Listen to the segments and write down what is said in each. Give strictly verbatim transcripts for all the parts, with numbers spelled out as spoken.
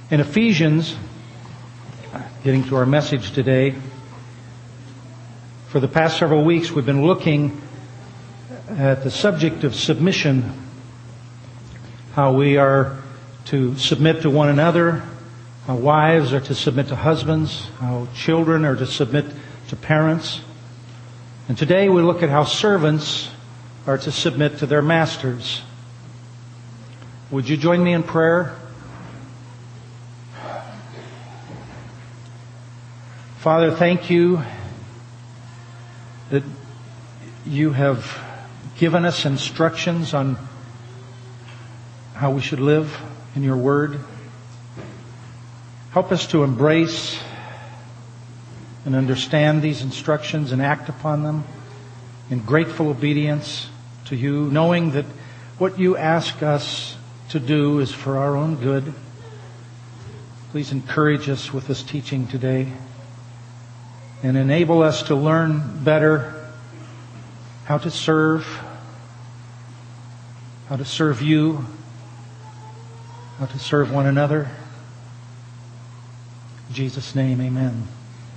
In Ephesians, getting to our message today, for the past several weeks we've been looking at the subject of submission, how we are to submit to one another, how wives are to submit to husbands, how children are to submit to parents. And today we look at how servants are to submit to their masters. Would you join me in prayer? Father, thank you that you have given us instructions on how we should live in your word. Help us to embrace and understand these instructions and act upon them in grateful obedience to you, knowing that what you ask us to do is for our own good. Please encourage us with this teaching today and enable us to learn better how to serve, how to serve you, how to serve one another. In Jesus' name, amen.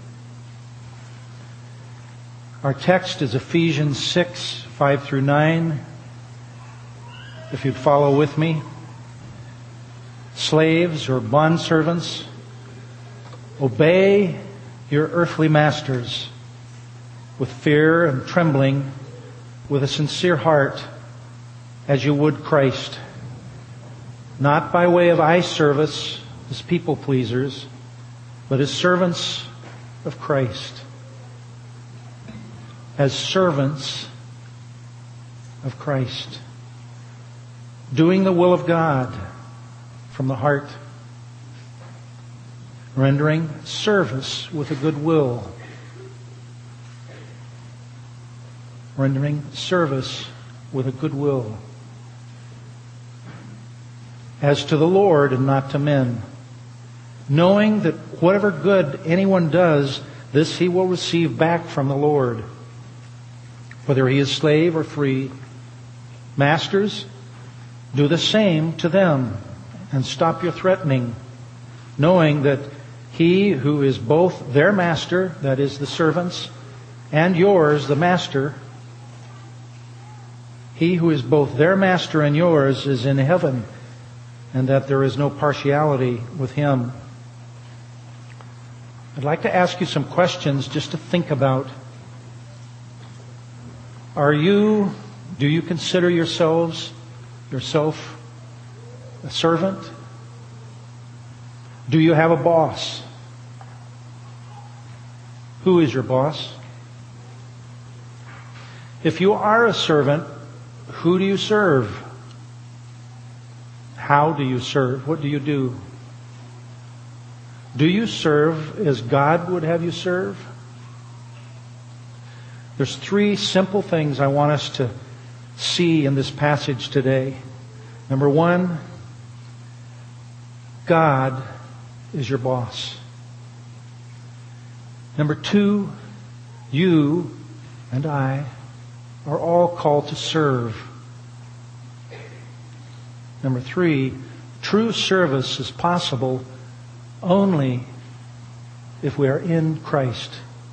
Our text is Ephesians six, five through nine. If you'd follow with me. Slaves or bondservants, obey your earthly masters with fear and trembling, with a sincere heart, as you would Christ, not by way of eye service as people pleasers, but as servants of Christ, as servants of Christ, doing the will of God from the heart, rendering service with a good will. Rendering service with a good will. As to the Lord and not to men. Knowing that whatever good anyone does, this he will receive back from the Lord. Whether he is slave or free. Masters, do the same to them and stop your threatening. Knowing that he who is both their master, that is the servants, and yours, the master, he who is both their master and yours is in heaven, and that there is no partiality with him. I'd like to ask you some questions just to think about. Are you, do you consider yourselves, yourself, a servant? Do you have a boss? Who is your boss? If you are a servant, who do you serve? How do you serve? What do you do? Do you serve as God would have you serve? There's three simple things I want us to see in this passage today. Number one, God is your boss. Number two, you and I are all called to serve. Number three, true service is possible only if we are in Christ.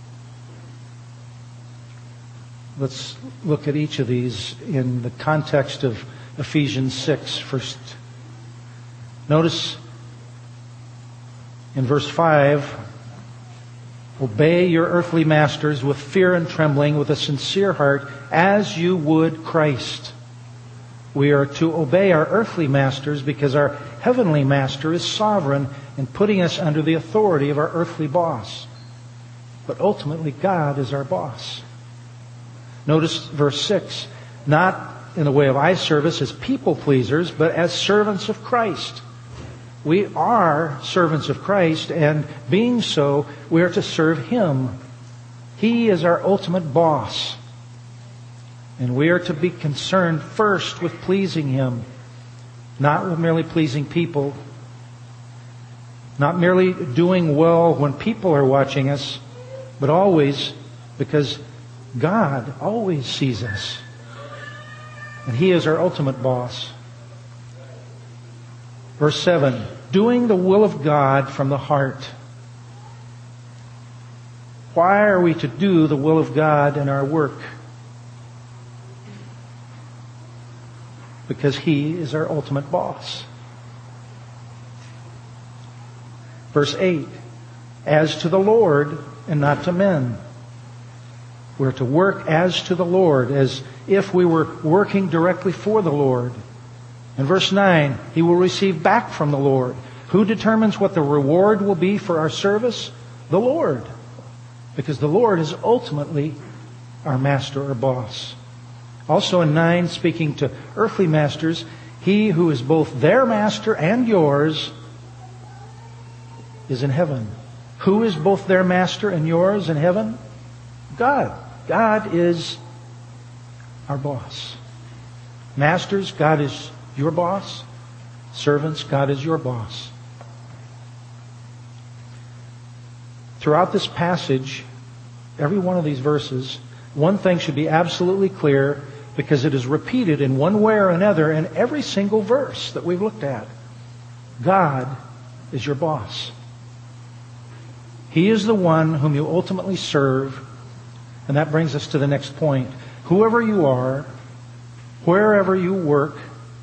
Let's look at each of these in the context of Ephesians six first. Notice in verse five, obey your earthly masters with fear and trembling, with a sincere heart, as you would Christ. We are to obey our earthly masters because our heavenly master is sovereign in putting us under the authority of our earthly boss. But ultimately, God is our boss. Notice verse six, not in the way of eye service as people pleasers, but as servants of Christ. We are servants of Christ, and being so, we are to serve Him. He is our ultimate boss. And we are to be concerned first with pleasing Him, not with merely pleasing people, not merely doing well when people are watching us, but always because God always sees us. And He is our ultimate boss. Verse seven, doing the will of God from the heart. Why are we to do the will of God in our work? Because He is our ultimate boss. Verse eight, as to the Lord and not to men. We're to work as to the Lord, as if we were working directly for the Lord. In verse nine, He will receive back from the Lord. Who determines what the reward will be for our service? The Lord. Because the Lord is ultimately our master or boss. Also in nine, speaking to earthly masters, He who is both their master and yours is in heaven. Who is both their master and yours in heaven? God. God is our boss. Masters, God is your boss. Servants, God is your boss. Throughout this passage, every one of these verses, one thing should be absolutely clear, because it is repeated in one way or another in every single verse that we've looked at. God is your boss. He is the one whom you ultimately serve. And that brings us to the next point. Whoever you are, wherever you work,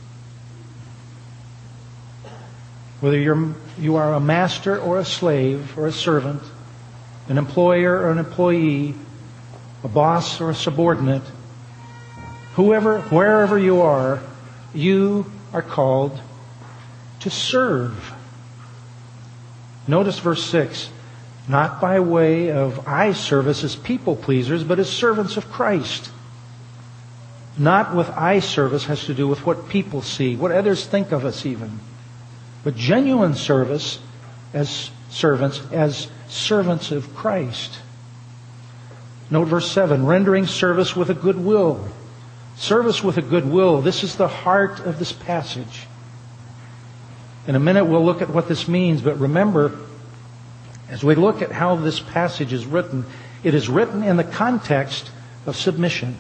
whether you're, you are a master or a slave or a servant, an employer or an employee, a boss or a subordinate, whoever, wherever you are, you are called to serve. Notice verse six. Not by way of eye service as people pleasers, but as servants of Christ. Not with eye service has to do with what people see, what others think of us even. But genuine service as servants, as servants of Christ. Note verse seven, rendering service with a good will. Service with a good will. This is the heart of this passage. In a minute we'll look at what this means, but remember, as we look at how this passage is written, it is written in the context of submission.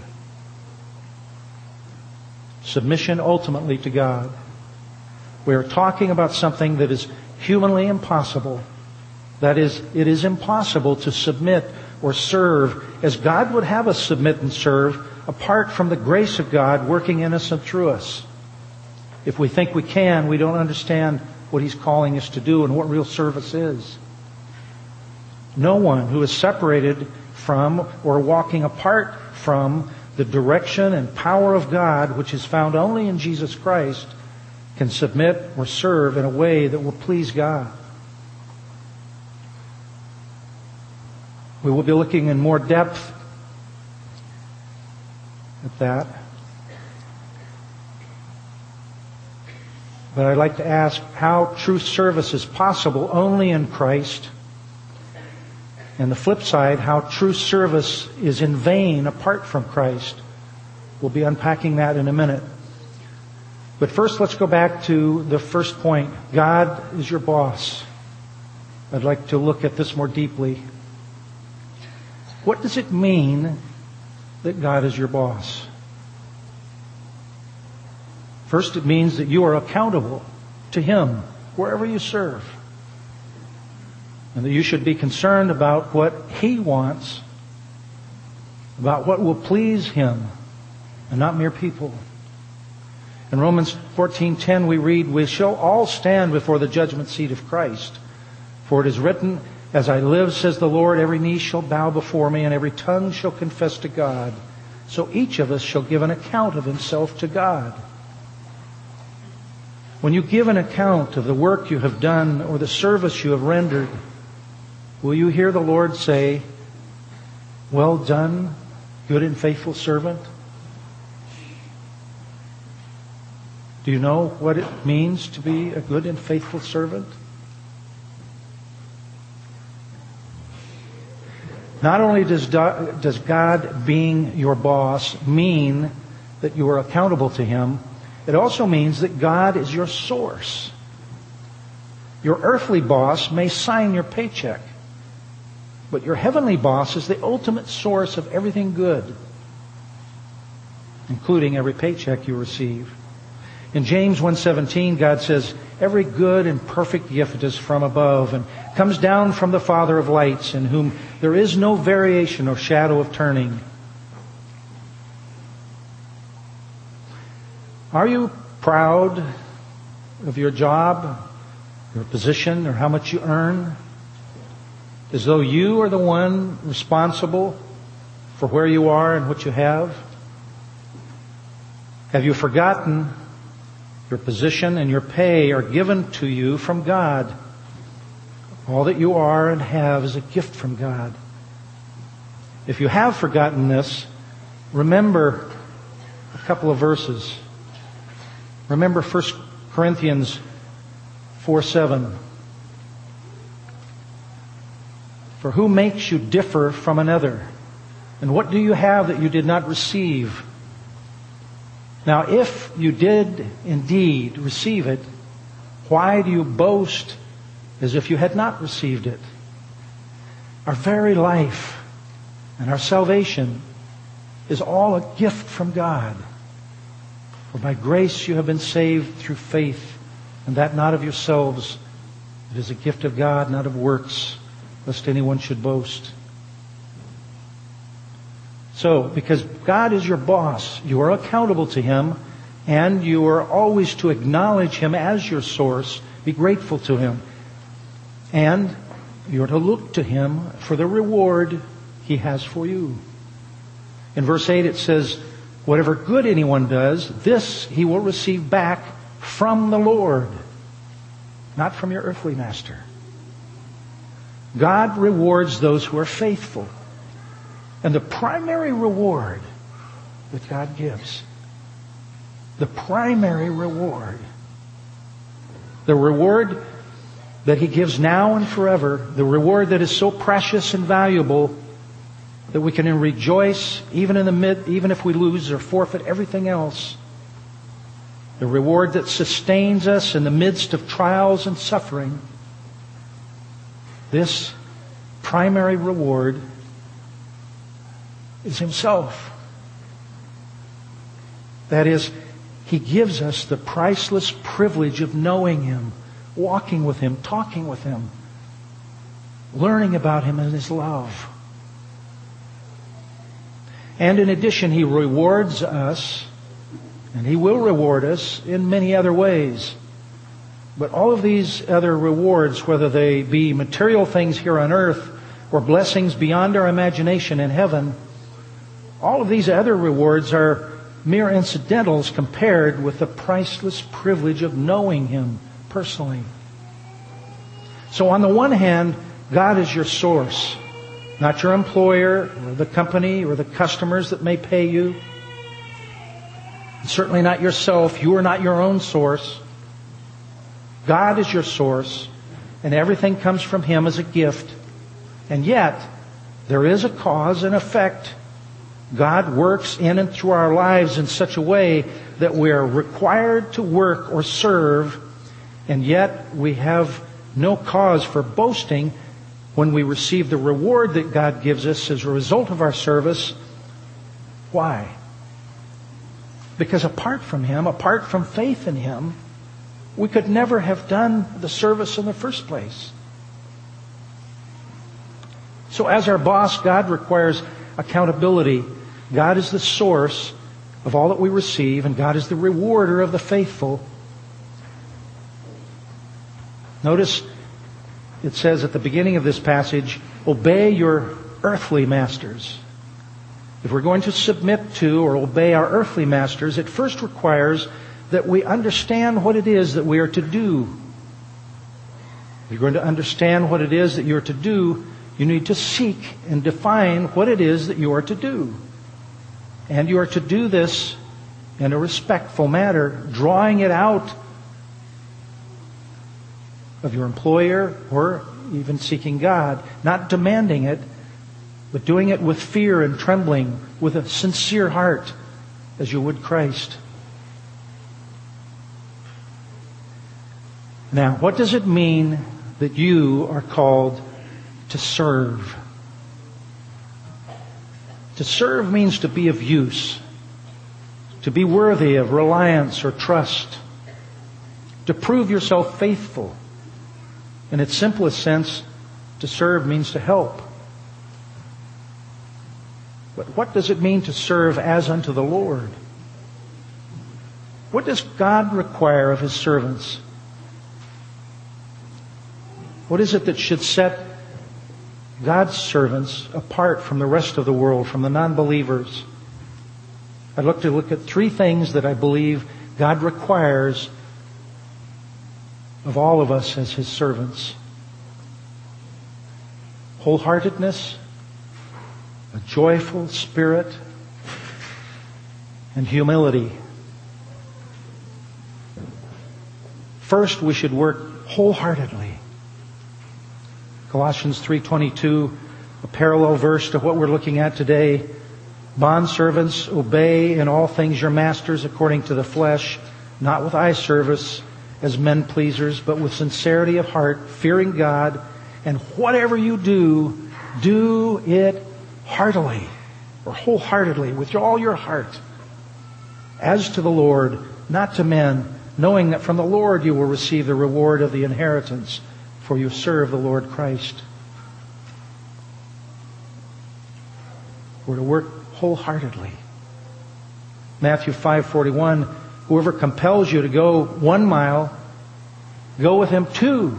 Submission ultimately to God. We are talking about something that is humanly impossible. That is, it is impossible to submit or serve as God would have us submit and serve apart from the grace of God working in us and through us. If we think we can, we don't understand what He's calling us to do and what real service is. No one who is separated from or walking apart from the direction and power of God, which is found only in Jesus Christ, can submit or serve in a way that will please God. We will be looking in more depth at that. But I'd like to ask how true service is possible only in Christ. And the flip side, how true service is in vain apart from Christ. We'll be unpacking that in a minute. But first, let's go back to the first point. God is your boss. I'd like to look at this more deeply. What does it mean that God is your boss? First, it means that you are accountable to Him wherever you serve. And that you should be concerned about what He wants, about what will please Him, and not mere people. In Romans fourteen ten we read, we shall all stand before the judgment seat of Christ. For it is written, as I live, says the Lord, every knee shall bow before me, and every tongue shall confess to God. So each of us shall give an account of himself to God. When you give an account of the work you have done or the service you have rendered, will you hear the Lord say, well done, good and faithful servant? Do you know what it means to be a good and faithful servant? Not only does does God being your boss mean that you are accountable to Him, it also means that God is your source. Your earthly boss may sign your paycheck, but your heavenly boss is the ultimate source of everything good, including every paycheck you receive. In James one seventeen, God says, every good and perfect gift is from above and comes down from the Father of lights, in whom there is no variation or shadow of turning. Are you proud of your job, your position, or how much you earn? As though you are the one responsible for where you are and what you have? Have you forgotten your position and your pay are given to you from God? All that you are and have is a gift from God. If you have forgotten this, remember a couple of verses. Remember First Corinthians four seven. For who makes you differ from another? And what do you have that you did not receive? Now, if you did indeed receive it, why do you boast as if you had not received it? Our very life and our salvation is all a gift from God. For by grace you have been saved through faith, and that not of yourselves. It is a gift of God, not of works, lest anyone should boast. So, because God is your boss, you are accountable to Him, and you are always to acknowledge Him as your source. Be grateful to Him. And you are to look to Him for the reward He has for you. In verse eight it says, whatever good anyone does, this he will receive back from the Lord, not from your earthly master. God rewards those who are faithful. And the primary reward that God gives, the primary reward, the reward that He gives now and forever, the reward that is so precious and valuable that we can rejoice even in the mid, even if we lose or forfeit everything else. The reward that sustains us in the midst of trials and suffering. This primary reward is Himself. That is, He gives us the priceless privilege of knowing Him, walking with Him, talking with Him, learning about Him and His love. And in addition, He rewards us, and He will reward us in many other ways. But all of these other rewards, whether they be material things here on earth or blessings beyond our imagination in heaven, all of these other rewards are mere incidentals compared with the priceless privilege of knowing Him personally. So on the one hand, God is your source, not your employer or the company or the customers that may pay you. Certainly not yourself. You are not your own source. God is your source, and everything comes from Him as a gift. And yet, there is a cause and effect. God works in and through our lives in such a way that we are required to work or serve, and yet we have no cause for boasting when we receive the reward that God gives us as a result of our service. Why? Because apart from Him, apart from faith in Him, we could never have done the service in the first place. So as our boss, God requires accountability. God is the source of all that we receive, and God is the rewarder of the faithful. Notice it says at the beginning of this passage, obey your earthly masters. If we're going to submit to or obey our earthly masters, it first requires that we understand what it is that we are to do. If you're going to understand what it is that you're to do, you need to seek and define what it is that you are to do. And you are to do this in a respectful manner, drawing it out of your employer or even seeking God, not demanding it, but doing it with fear and trembling, with a sincere heart, as you would Christ. Now, what does it mean that you are called to serve? To serve means to be of use, to be worthy of reliance or trust. To prove yourself faithful. In its simplest sense, to serve means to help. But what does it mean to serve as unto the Lord? What does God require of His servants? What is it that should set God's servants apart from the rest of the world, from the non-believers? I'd look to look at three things that I believe God requires of all of us as His servants. Wholeheartedness, a joyful spirit, and humility. First, we should work wholeheartedly. Colossians three twenty-two, a parallel verse to what we're looking at today. Bondservants, obey in all things your masters according to the flesh, not with eye service as men pleasers, but with sincerity of heart, fearing God. And whatever you do, do it heartily or wholeheartedly with all your heart, as to the Lord, not to men, knowing that from the Lord you will receive the reward of the inheritance, for you serve the Lord Christ. We're to work wholeheartedly. Matthew five forty-one, whoever compels you to go one mile, go with him two.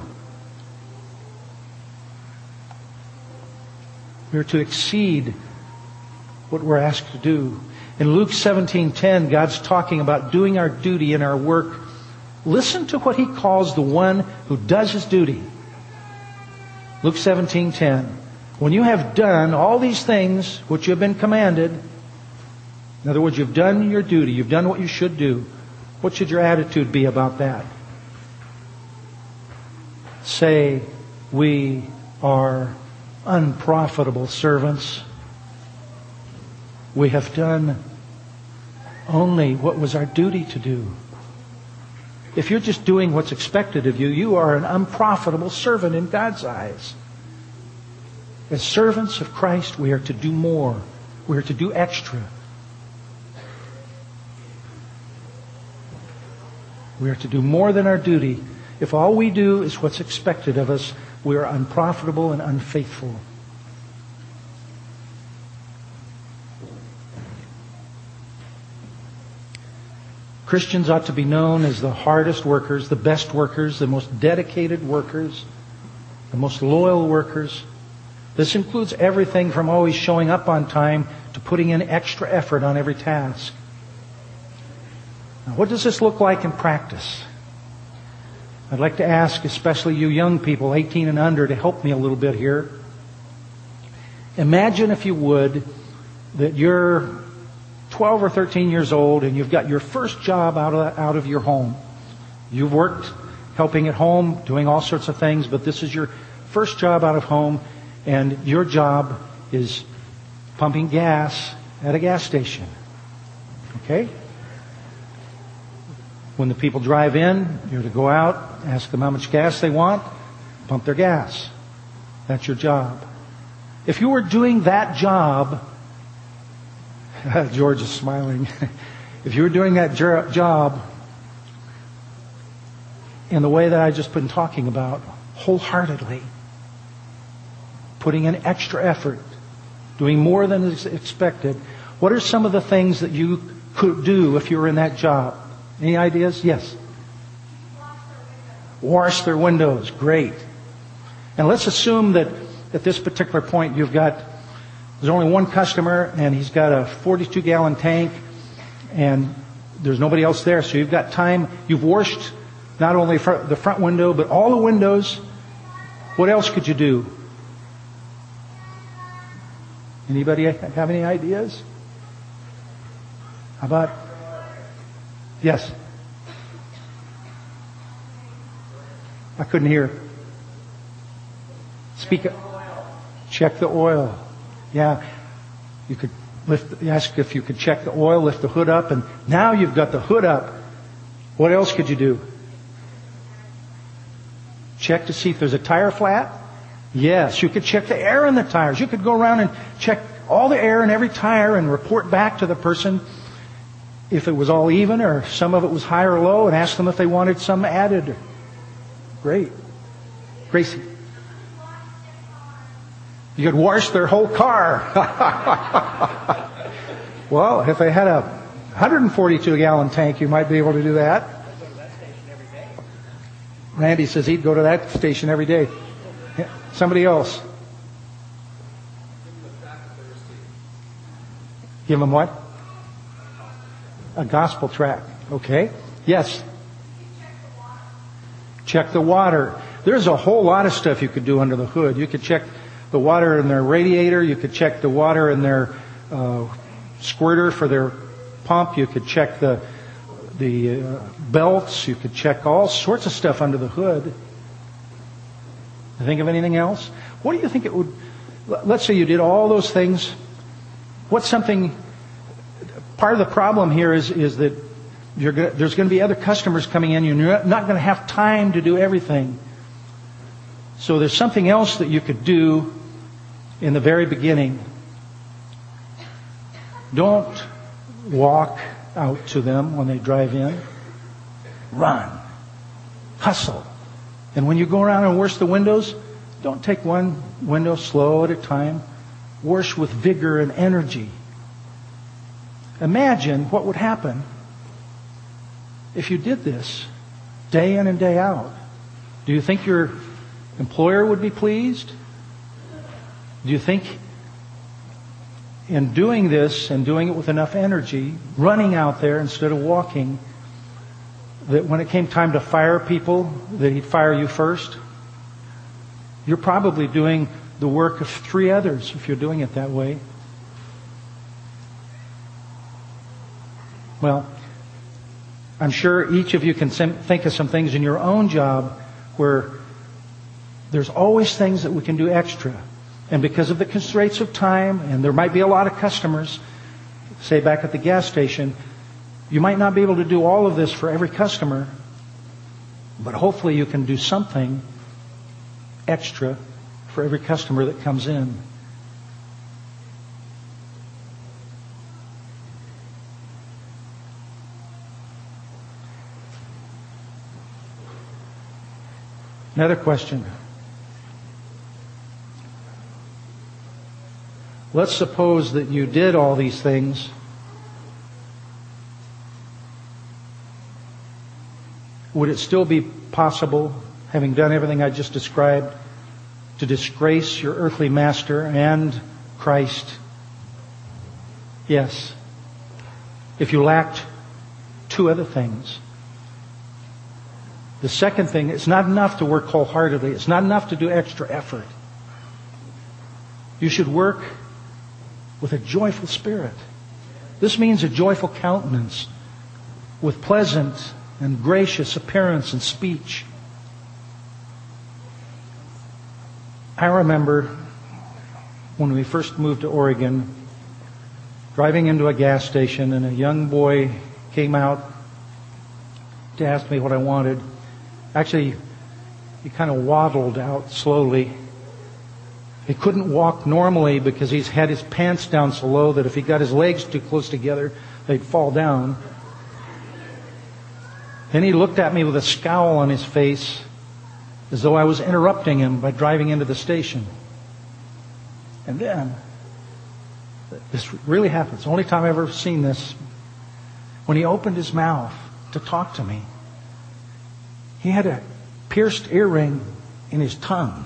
We're to exceed what we're asked to do. In Luke seventeen ten, God's talking about doing our duty in our work. Listen to what He calls the one who does his duty. Luke seventeen ten. When you have done all these things which you have been commanded, in other words, you've done your duty, you've done what you should do, what should your attitude be about that? Say, we are unprofitable servants. We have done only what was our duty to do. If you're just doing what's expected of you, you are an unprofitable servant in God's eyes. As servants of Christ, we are to do more. We are to do extra. We are to do more than our duty. If all we do is what's expected of us, we are unprofitable and unfaithful. Christians ought to be known as the hardest workers, the best workers, the most dedicated workers, the most loyal workers. This includes everything from always showing up on time to putting in extra effort on every task. Now, what does this look like in practice? I'd like to ask, especially you young people, eighteen and under, to help me a little bit here. Imagine, if you would, that you're twelve or thirteen years old and you've got your first job out of, out of your home. You've worked helping at home, doing all sorts of things, but this is your first job out of home, and your job is pumping gas at a gas station. Okay? When the people drive in, you're to go out, ask them how much gas they want, pump their gas. That's your job. If you were doing that job, George is smiling. If you were doing that job in the way that I just been talking about, wholeheartedly, putting in extra effort, doing more than is expected, what are some of the things that you could do if you were in that job? Any ideas? Yes. Wash their windows. Great. And let's assume that at this particular point you've got, there's only one customer and he's got a forty-two gallon tank and there's nobody else there. So you've got time. You've washed not only the front window but all the windows. What else could you do? Anybody have any ideas? How about? Yes. I couldn't hear. Speak up. Check the oil. Yeah. You could lift, ask if you could check the oil, lift the hood up, and now you've got the hood up. What else could you do? Check to see if there's a tire flat? Yes. You could check the air in the tires. You could go around and check all the air in every tire and report back to the person. if it was all even or some of it was high or low, and ask them if they wanted some added. Great. Gracie. You could wash their whole car. Well, if they had a one hundred forty-two gallon tank, you might be able to do that. Randy says he'd go to that station every day. Somebody else. Give them what? A gospel tract. Okay. Yes. Check the water. There's a whole lot of stuff you could do under the hood. You could check the water in their radiator. You could check the water in their uh, squirter for their pump. You could check the the uh, belts. You could check all sorts of stuff under the hood. Think of anything else? What do you think it would... Let's say you did all those things. What's something... Part of the problem here is, is that you're gonna, there's going to be other customers coming in. You're not going to have time to do everything. So there's something else that you could do in the very beginning. Don't walk out to them when they drive in. Run. Hustle. And when you go around and wash the windows, don't take one window slow at a time. Wash with vigor and energy. Imagine what would happen if you did this day in and day out. Do you think your employer would be pleased? Do you think in doing this and doing it with enough energy, running out there instead of walking, that when it came time to fire people, that he'd fire you first? You're probably doing the work of three others if you're doing it that way. Well, I'm sure each of you can think of some things in your own job where there's always things that we can do extra. And because of the constraints of time, and there might be a lot of customers, say back at the gas station, you might not be able to do all of this for every customer, but hopefully you can do something extra for every customer that comes in. Another question. Let's suppose that you did all these things. Would it still be possible, having done everything I just described, to disgrace your earthly master and Christ? Yes. If you lacked two other things. The second thing, it's not enough to work wholeheartedly. It's not enough to do extra effort. You should work with a joyful spirit. This means a joyful countenance with pleasant and gracious appearance and speech. I remember when we first moved to Oregon, driving into a gas station, and a young boy came out to ask me what I wanted. Actually, he kind of waddled out slowly. He couldn't walk normally because he's had his pants down so low that if he got his legs too close together, they'd fall down. Then he looked at me with a scowl on his face, as though I was interrupting him by driving into the station. And then, this really happened. It's the only time I've ever seen this. When he opened his mouth to talk to me, he had a pierced earring in his tongue.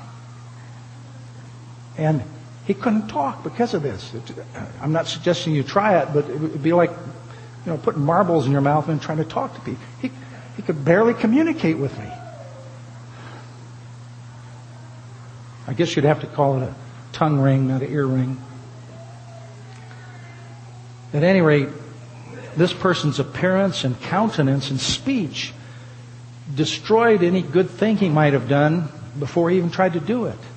And he couldn't talk because of this. I'm not suggesting you try it, but it would be like, you know, putting marbles in your mouth and trying to talk to people. He, he could barely communicate with me. I guess you'd have to call it a tongue ring, not an ear ring. At any rate, this person's appearance and countenance and speech destroyed any good thing he might have done before he even tried to do it.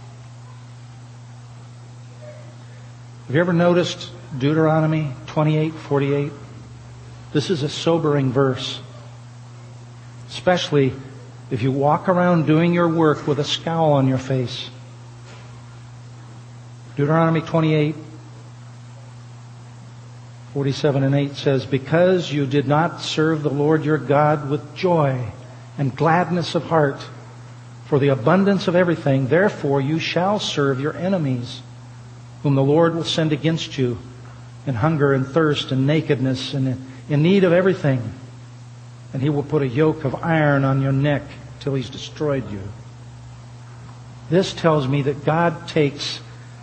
Have you ever noticed Deuteronomy twenty-eight forty-eight? This is a sobering verse. Especially if you walk around doing your work with a scowl on your face. Deuteronomy twenty-eight. forty-seven and eight says, because you did not serve the Lord your God with joy and gladness of heart for the abundance of everything, therefore you shall serve your enemies, whom the Lord will send against you in hunger and thirst and nakedness and in need of everything. And He will put a yoke of iron on your neck till He's destroyed you. This tells me that God takes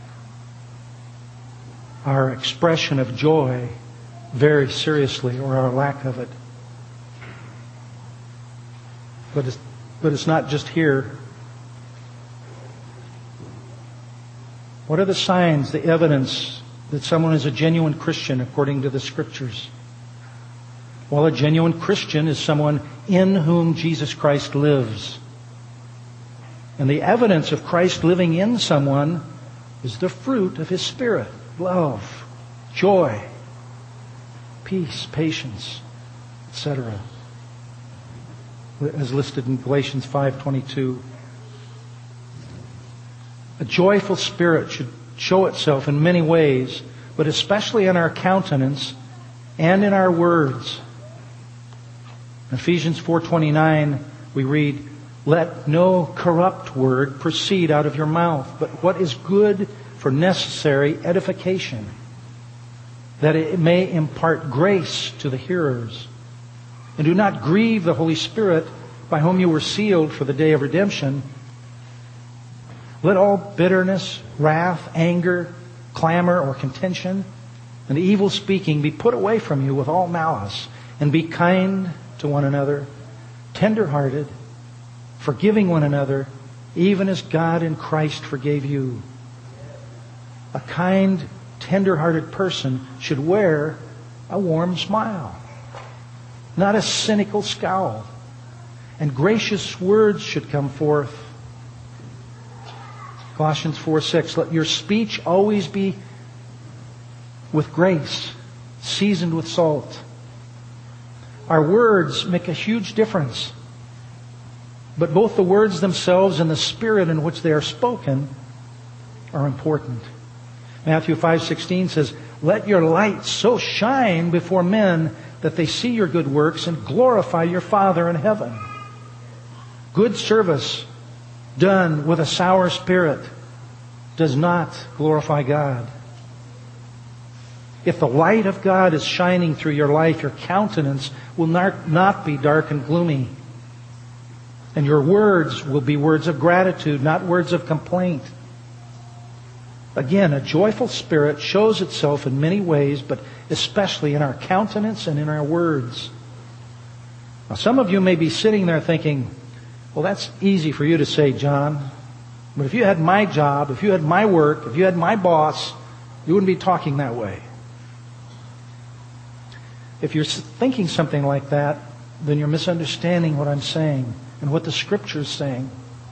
our expression of joy very seriously, or our lack of it. But it's, but it's not just here. What are the signs, the evidence that someone is a genuine Christian according to the Scriptures? Well, a genuine Christian is someone in whom Jesus Christ lives. And the evidence of Christ living in someone is the fruit of His Spirit. Love, joy, peace, patience, et cetera, as listed in Galatians five twenty-two. A joyful spirit should show itself in many ways, but especially in our countenance and in our words. In Ephesians four twenty-nine, we read, let no corrupt word proceed out of your mouth, but what is good for necessary edification, that it may impart grace to the hearers. And do not grieve the Holy Spirit, by whom you were sealed for the day of redemption. Let all bitterness, wrath, anger, clamor, or contention, and evil speaking be put away from you with all malice, and be kind to one another, tender-hearted, forgiving one another, even as God in Christ forgave you. A kind, tender-hearted person should wear a warm smile, not a cynical scowl. And gracious words should come forth. Colossians four six, let your speech always be with grace, seasoned with salt. Our words make a huge difference. But both the words themselves and the spirit in which they are spoken are important. Matthew five sixteen says, let your light so shine before men that they see your good works and glorify your Father in heaven. Good service done with a sour spirit does not glorify God. If the light of God is shining through your life, your countenance will not be dark and gloomy. And your words will be words of gratitude, not words of complaint. Again, a joyful spirit shows itself in many ways, but especially in our countenance and in our words. Now, some of you may be sitting there thinking, well, that's easy for you to say, John. But if you had my job, if you had my work, if you had my boss, you wouldn't be talking that way. If you're thinking something like that, then you're misunderstanding what I'm saying and what the Scripture is saying.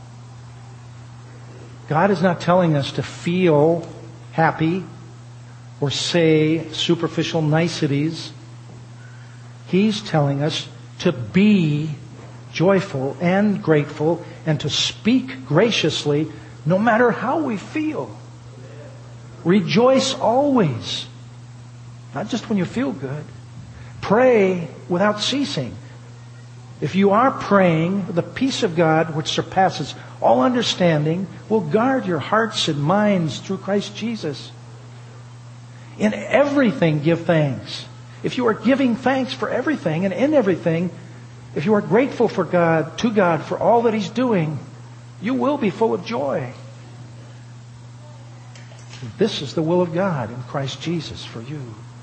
God is not telling us to feel happy or say superficial niceties. He's telling us to be joyful and grateful and to speak graciously no matter how we feel. Rejoice always, not just when you feel good. Pray without ceasing. If you are praying, the peace of God, which surpasses all understanding, will guard your hearts and minds through Christ Jesus. In everything, give thanks. If you are giving thanks for everything and in everything, if you are grateful for God, to God, for all that He's doing, you will be full of joy. This is the will of God in Christ Jesus for you.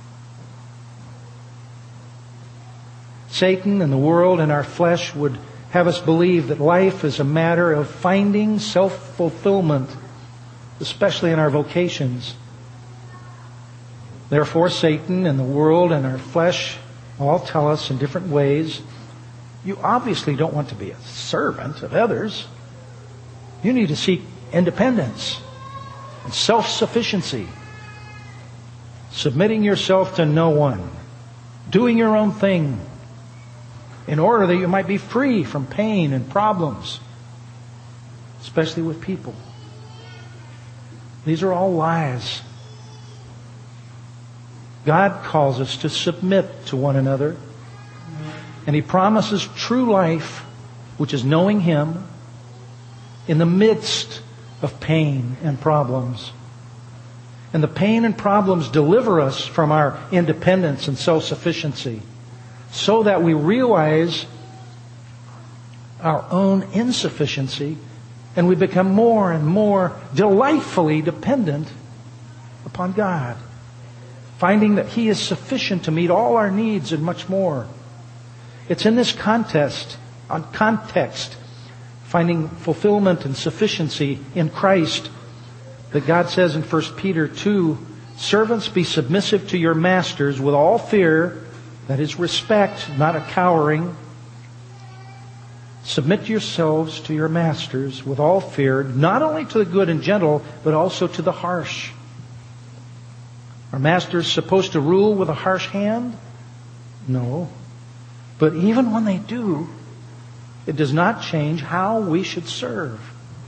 Satan and the world and our flesh would have us believe that life is a matter of finding self-fulfillment, especially in our vocations. Therefore, Satan and the world and our flesh all tell us in different ways, you obviously don't want to be a servant of others. You need to seek independence and self-sufficiency, submitting yourself to no one, doing your own thing, in order that you might be free from pain and problems, especially with people. These are all lies. God calls us to submit to one another. And He promises true life, which is knowing Him in the midst of pain and problems. And the pain and problems deliver us from our independence and self-sufficiency, so that we realize our own insufficiency and we become more and more delightfully dependent upon God, finding that He is sufficient to meet all our needs and much more. It's in this context, on context, finding fulfillment and sufficiency in Christ, that God says in First Peter two, "Servants, be submissive to your masters with all fear," that is respect, not a cowering. "Submit yourselves to your masters with all fear, not only to the good and gentle, but also to the harsh." Are masters supposed to rule with a harsh hand? No. But even when they do, it does not change how we should serve.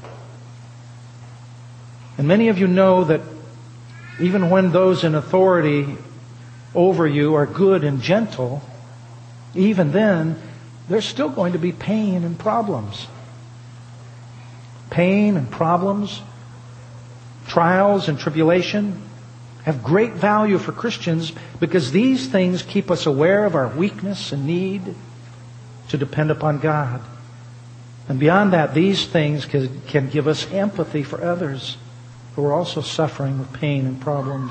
And many of you know that even when those in authority over you are good and gentle, even then, there's still going to be pain and problems. Pain and problems, trials and tribulation have great value for Christians because these things keep us aware of our weakness and need to depend upon God. And beyond that, these things can, can give us empathy for others who are also suffering with pain and problems.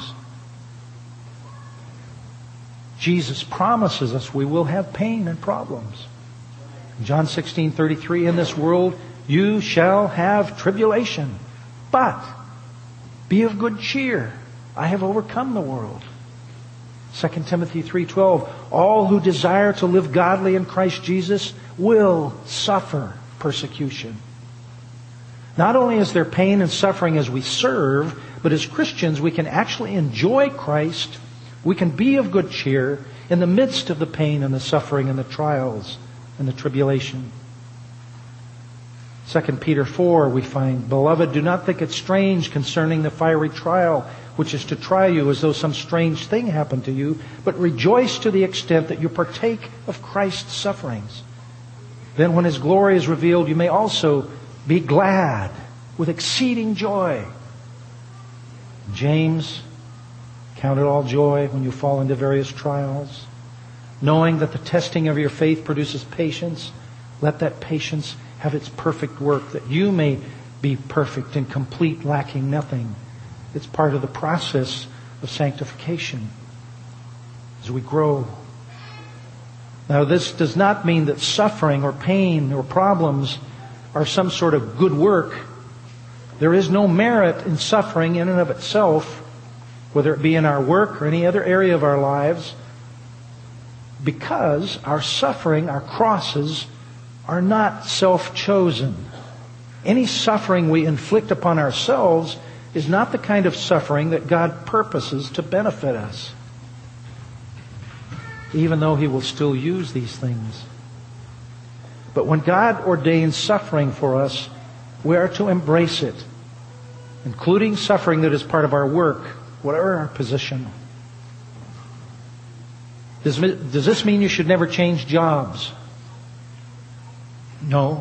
Jesus promises us we will have pain and problems. John sixteen thirty-three, "In this world you shall have tribulation, but be of good cheer. I have overcome the world." Second Timothy three twelve, "All who desire to live godly in Christ Jesus will suffer persecution." Not only is there pain and suffering as we serve, but as Christians we can actually enjoy Christ. We can be of good cheer in the midst of the pain and the suffering and the trials and the tribulation. Second Peter four, we find, "Beloved, do not think it strange concerning the fiery trial, which is to try you as though some strange thing happened to you, but rejoice to the extent that you partake of Christ's sufferings. Then when His glory is revealed, you may also be glad with exceeding joy." James, "Count it all joy when you fall into various trials, knowing that the testing of your faith produces patience. Let that patience have its perfect work, that you may be perfect and complete, lacking nothing." It's part of the process of sanctification as we grow. Now, this does not mean that suffering or pain or problems are some sort of good work. There is no merit in suffering in and of itself, whether it be in our work or any other area of our lives, because our suffering, our crosses, are not self-chosen. Any suffering we inflict upon ourselves is not the kind of suffering that God purposes to benefit us, even though He will still use these things. But when God ordains suffering for us, we are to embrace it, including suffering that is part of our work, whatever our position. Does, does this mean you should never change jobs? No.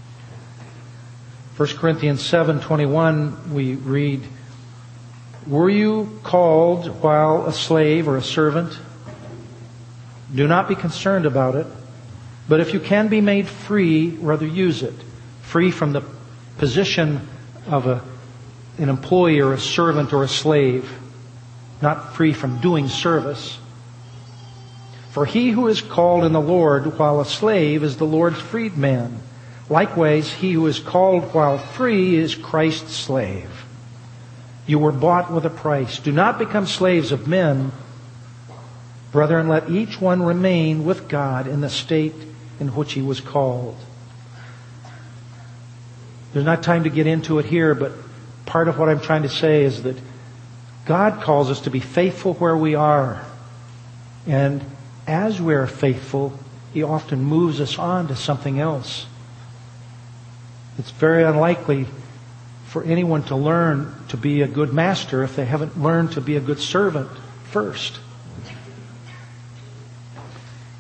First Corinthians seven twenty-one, we read, "Were you called while a slave or a servant? Do not be concerned about it. But if you can be made free, rather use it." Free from the position of a, an employee or a servant or a slave. Not free from doing service. "For he who is called in the Lord while a slave is the Lord's freedman. Likewise, he who is called while free is Christ's slave. You were bought with a price. Do not become slaves of men. Brethren, let each one remain with God in the state in which he was called." There's not time to get into it here, but part of what I'm trying to say is that God calls us to be faithful where we are. And as we are faithful, He often moves us on to something else. It's very unlikely for anyone to learn to be a good master if they haven't learned to be a good servant first.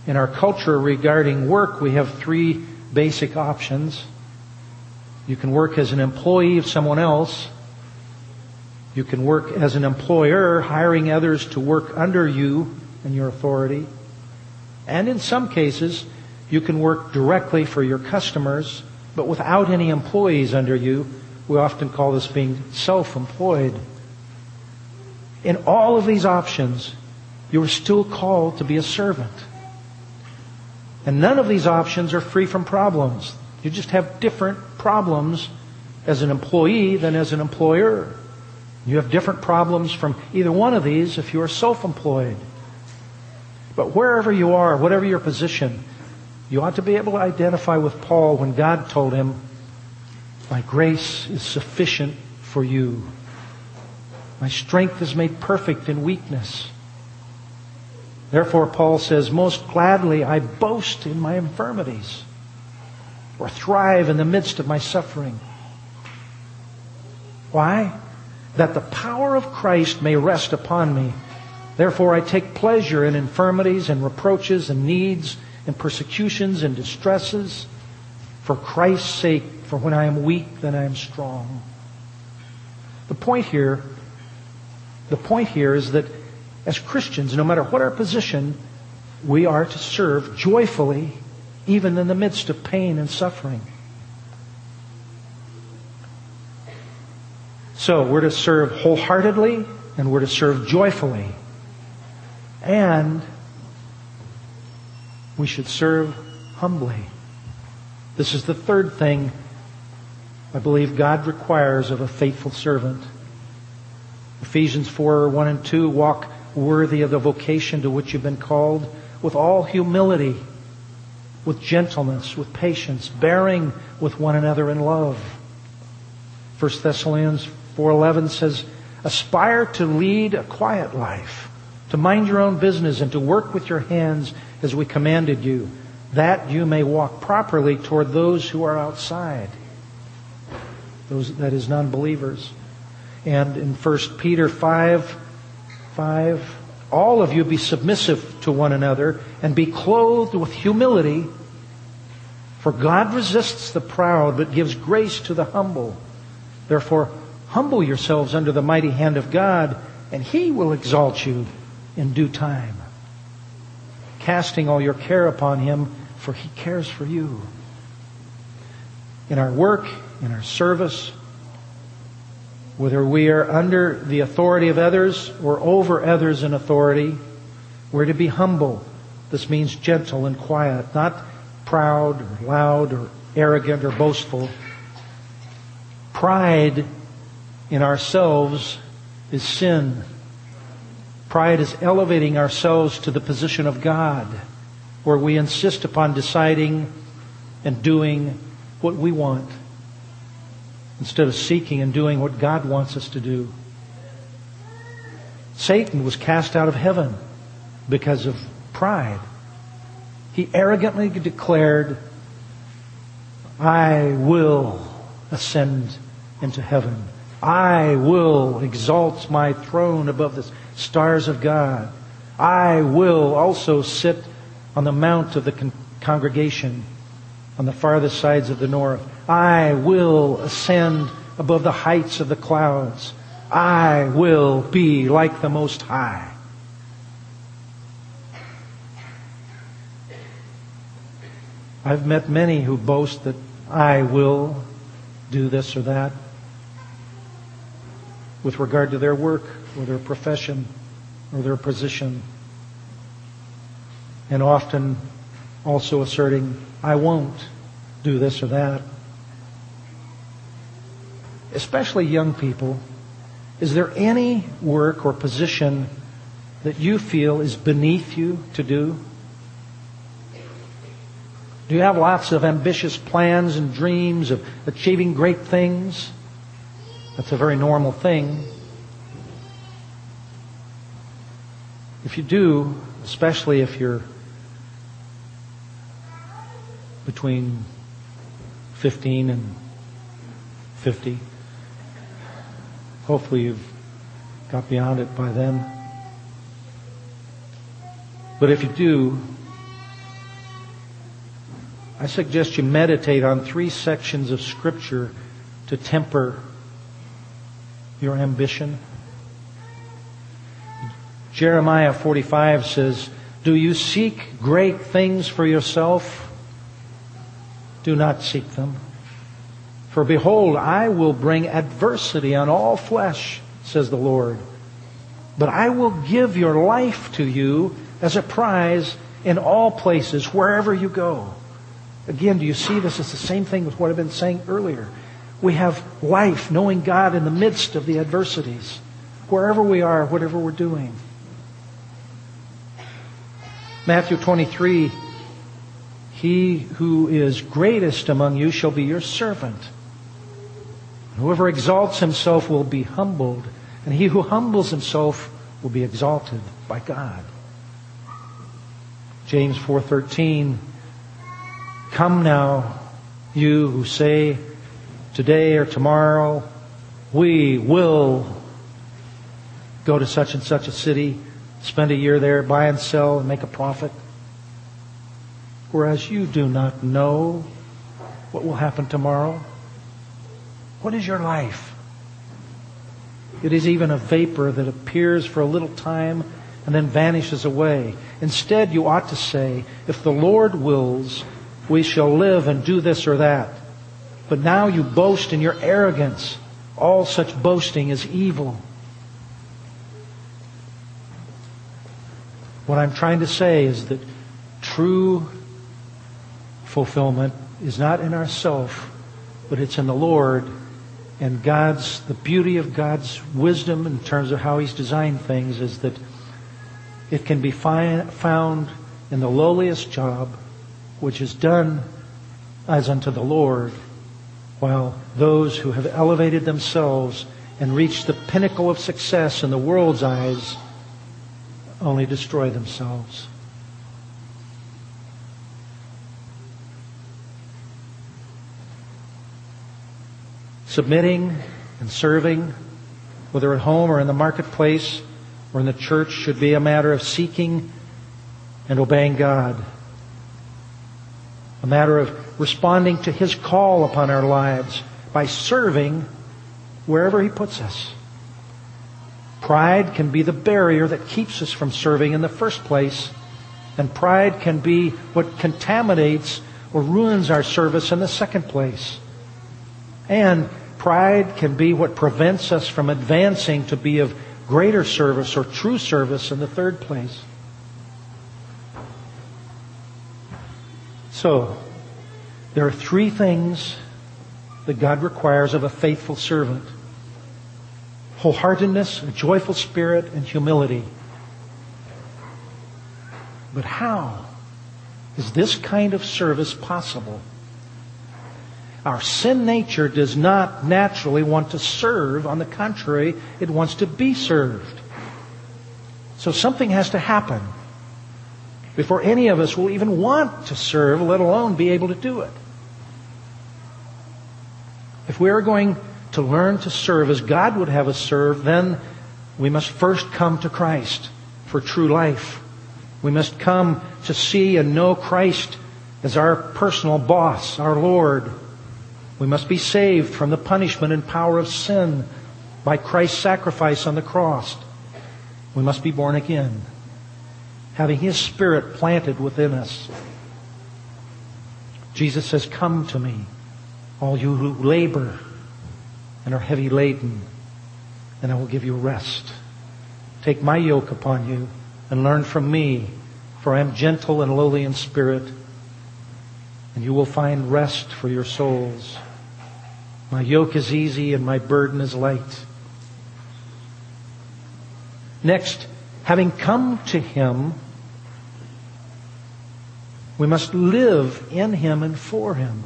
In our culture regarding work, we have three basic options. You can work as an employee of someone else. You can work as an employer, hiring others to work under you and your authority. And in some cases, you can work directly for your customers, but without any employees under you. We often call this being self-employed. In all of these options, you are still called to be a servant. And none of these options are free from problems. You just have different problems as an employee than as an employer. You have different problems from either one of these if you are self-employed. But wherever you are, whatever your position, you ought to be able to identify with Paul when God told him, "My grace is sufficient for you. My strength is made perfect in weakness." Therefore, Paul says, "Most gladly I boast in my infirmities, or thrive in the midst of my suffering." Why? "That the power of Christ may rest upon me. Therefore I take pleasure in infirmities and reproaches and needs and persecutions and distresses, for Christ's sake, for when I am weak, then I am strong." The point here, the point here is that as Christians, no matter what our position, we are to serve joyfully, even in the midst of pain and suffering. So we're to serve wholeheartedly, and we're to serve joyfully. And we should serve humbly. This is the third thing I believe God requires of a faithful servant. Ephesians four, one and two, walk worthy of the vocation to which you've been called, with all humility, with gentleness, with patience, bearing with one another in love. First Thessalonians four eleven says, "Aspire to lead a quiet life, to mind your own business, and to work with your hands as we commanded you, that you may walk properly toward those who are outside." Those, that is, non-believers. And in First Peter five, five, "All of you be submissive to one another, and be clothed with humility, for God resists the proud, but gives grace to the humble. Therefore, humble yourselves under the mighty hand of God, and He will exalt you in due time, casting all your care upon Him, for He cares for you." In our work, in our service, whether we are under the authority of others or over others in authority, we're to be humble. This means gentle and quiet, not proud or loud or arrogant or boastful. Pride in ourselves is sin. Pride is elevating ourselves to the position of God, where we insist upon deciding and doing what we want, instead of seeking and doing what God wants us to do. Satan was cast out of heaven because of pride. He arrogantly declared, "I will ascend into heaven. I will exalt my throne above the stars of God. I will also sit on the mount of the con- congregation on the farthest sides of the north. I will ascend above the heights of the clouds. I will be like the Most High." I've met many who boast that I will do this or that with regard to their work or their profession or their position, and often also asserting, "I won't do this or that." Especially young people, is there any work or position that you feel is beneath you to do? Do you have lots of ambitious plans and dreams of achieving great things? That's a very normal thing. If you do, especially if you're between fifteen and fifty, hopefully you've got beyond it by then. But if you do, I suggest you meditate on three sections of Scripture to temper your ambition. Jeremiah forty-five says, "Do you seek great things for yourself? Do not seek them. For behold, I will bring adversity on all flesh, says the Lord. But I will give your life to you as a prize in all places, wherever you go." Again, do you see this? It's the same thing with what I've been saying earlier. We have life, knowing God in the midst of the adversities, wherever we are, whatever we're doing. Matthew twenty-three, "He who is greatest among you shall be your servant. Whoever exalts himself will be humbled, and he who humbles himself will be exalted by God." James four thirteen, "Come now, you who say, today or tomorrow, we will go to such and such a city, spend a year there, buy and sell, and make a profit. Whereas you do not know what will happen tomorrow. What is your life? It is even a vapor that appears for a little time and then vanishes away. Instead, you ought to say, if the Lord wills, we shall live and do this or that. But now you boast in your arrogance. All such boasting is evil." What I'm trying to say is that true fulfillment is not in ourself, but it's in the Lord. And God's, the beauty of God's wisdom in terms of how He's designed things is that it can be fi- found in the lowliest job, which is done as unto the Lord, while those who have elevated themselves and reached the pinnacle of success in the world's eyes only destroy themselves. Submitting and serving, whether at home or in the marketplace or in the church, should be a matter of seeking and obeying God. A matter of responding to His call upon our lives by serving wherever He puts us. Pride can be the barrier that keeps us from serving in the first place, and pride can be what contaminates or ruins our service in the second place. And pride can be what prevents us from advancing to be of greater service or true service in the third place. So, there are three things that God requires of a faithful servant: wholeheartedness, a joyful spirit, and humility. But how is this kind of service possible? Our sin nature does not naturally want to serve. On the contrary, it wants to be served. So something has to happen before any of us will even want to serve, let alone be able to do it. If we are going to learn to serve as God would have us serve, then we must first come to Christ for true life. We must come to see and know Christ as our personal boss, our Lord. We must be saved from the punishment and power of sin by Christ's sacrifice on the cross. We must be born again, having His Spirit planted within us. Jesus says, "Come to me, all you who labor and are heavy laden, and I will give you rest. Take my yoke upon you and learn from me, for I am gentle and lowly in spirit, and you will find rest for your souls. My yoke is easy and my burden is light." Next, having come to Him, we must live in Him and for Him.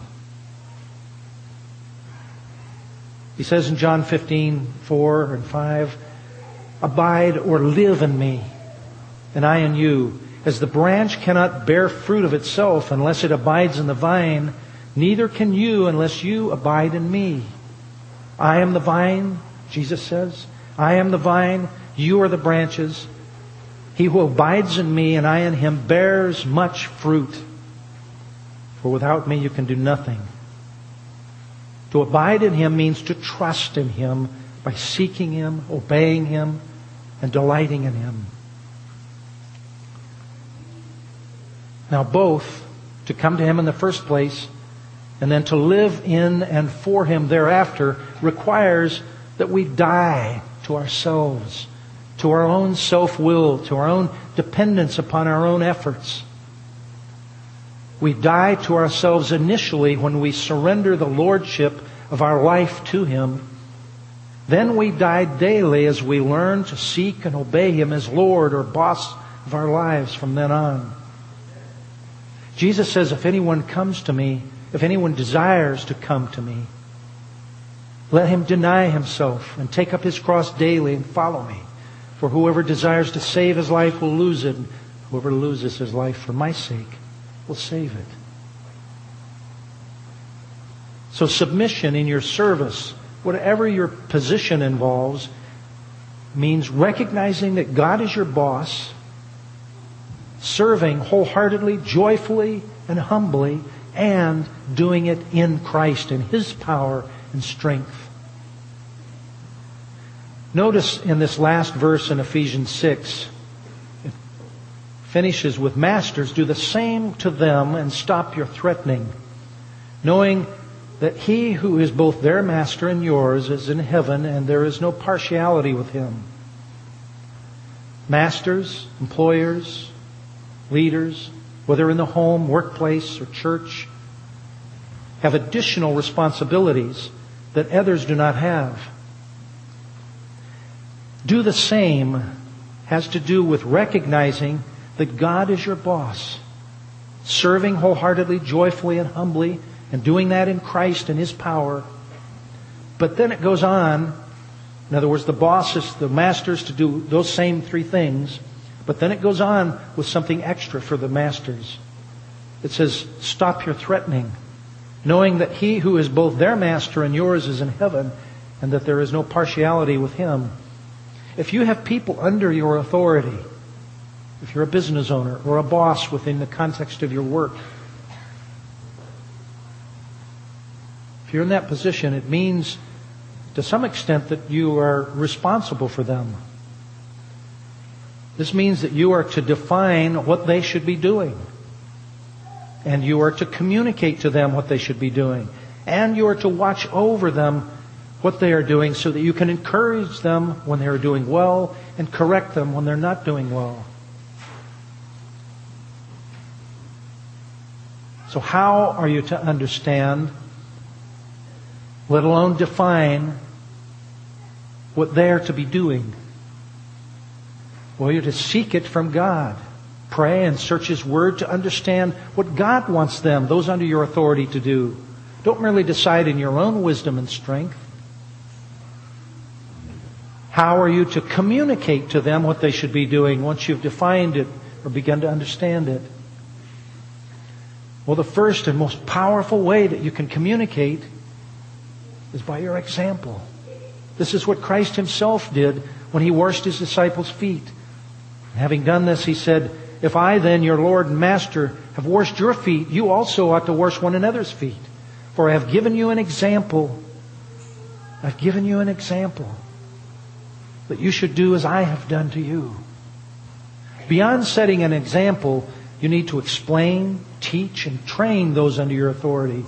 He says in John fifteen, four and five, "Abide or live in me, and I in you. As the branch cannot bear fruit of itself unless it abides in the vine, neither can you unless you abide in me. I am the vine," Jesus says. "I am the vine, you are the branches. He who abides in me and I in him bears much fruit. For without me you can do nothing. To abide in Him means to trust in Him by seeking Him, obeying Him, and delighting in Him. Now both, to come to Him in the first place and then to live in and for Him thereafter, requires that we die to ourselves, to our own self-will, to our own dependence upon our own efforts. We die to ourselves initially when we surrender the lordship of our life to Him. Then we die daily as we learn to seek and obey Him as Lord or boss of our lives from then on. Jesus says, if anyone comes to me, if anyone desires to come to me, let him deny himself and take up his cross daily and follow me. For whoever desires to save his life will lose it. Whoever loses his life for my sake will save it. So submission in your service, whatever your position involves, means recognizing that God is your boss, serving wholeheartedly, joyfully, and humbly, and doing it in Christ, in His power and strength. Notice in this last verse in Ephesians six, it finishes with, Masters, do the same to them and stop your threatening, knowing that He who is both their master and yours is in heaven, and there is no partiality with Him. Masters, employers, leaders, whether in the home, workplace, or church, have additional responsibilities that others do not have. Do the same has to do with recognizing that God is your boss, serving wholeheartedly, joyfully, and humbly, and doing that in Christ and His power. But then it goes on, in other words, the bosses, the masters, to do those same three things. But then it goes on with something extra for the masters. It says, stop your threatening, knowing that He who is both their master and yours is in heaven, and that there is no partiality with Him. If you have people under your authority, if you're a business owner or a boss within the context of your work, if you're in that position, it means to some extent that you are responsible for them. This means that you are to define what they should be doing. And you are to communicate to them what they should be doing. And you are to watch over them what they are doing so that you can encourage them when they are doing well and correct them when they're not doing well. So how are you to understand, let alone define, what they are to be doing? Well, you're to seek it from God. Pray and search His Word to understand what God wants them, those under your authority, to do. Don't merely decide in your own wisdom and strength. How are you to communicate to them what they should be doing once you've defined it or begun to understand it? Well, the first and most powerful way that you can communicate is by your example. This is what Christ Himself did when He washed His disciples' feet. Having done this, He said, if I then, your Lord and Master, have washed your feet, you also ought to wash one another's feet. For I have given you an example. I've given you an example that you should do as I have done to you. Beyond setting an example, you need to explain, teach, and train those under your authority.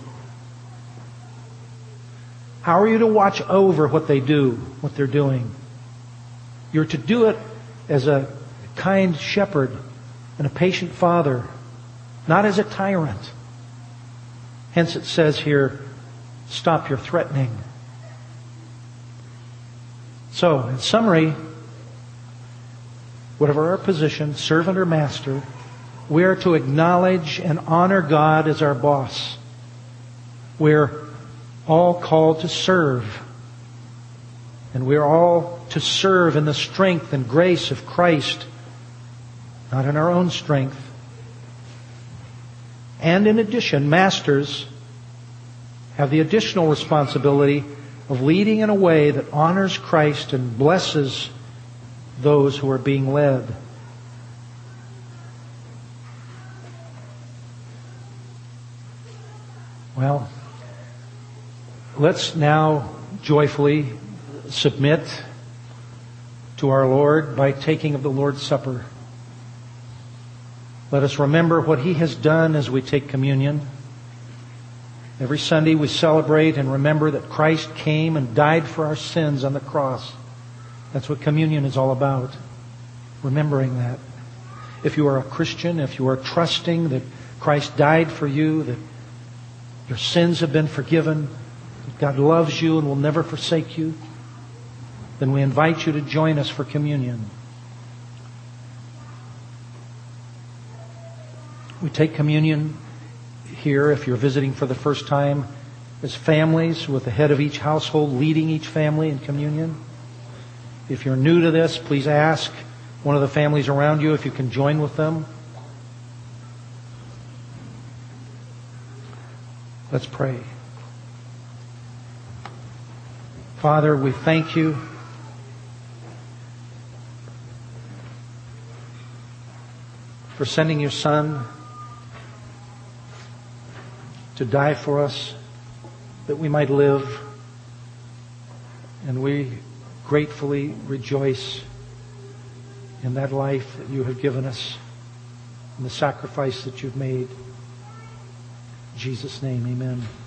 How are you to watch over what they do, what they're doing? You're to do it as a kind shepherd and a patient father, not as a tyrant. Hence it says here, stop your threatening. So, in summary, whatever our position, servant or master, we are to acknowledge and honor God as our boss. We're all called to serve. And we're all to serve in the strength and grace of Christ, not in our own strength. And in addition, masters have the additional responsibility of leading in a way that honors Christ and blesses those who are being led. Well, let's now joyfully submit to our Lord by taking of the Lord's Supper. Let us remember what He has done as we take communion. Every Sunday we celebrate and remember that Christ came and died for our sins on the cross. That's what communion is all about. Remembering that. If you are a Christian, if you are trusting that Christ died for you, that your sins have been forgiven, that God loves you and will never forsake you, then we invite you to join us for communion. We take communion here, if you're visiting for the first time, as families, with the head of each household leading each family in communion. If you're new to this, please ask one of the families around you if you can join with them. Let's pray. Father, we thank You for sending Your Son to die for us, that we might live. And we gratefully rejoice in that life that You have given us, and the sacrifice that You've made. In Jesus' name, amen.